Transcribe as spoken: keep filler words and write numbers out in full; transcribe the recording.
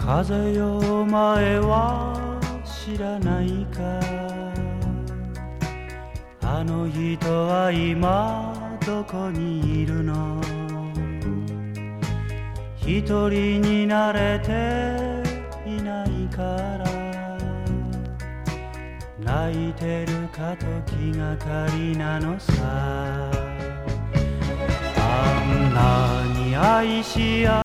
風よお前は知らないか、あの人は今どこにいるの。一人になれていないから泣いてるかと気がかりなのさ。あんなに愛し合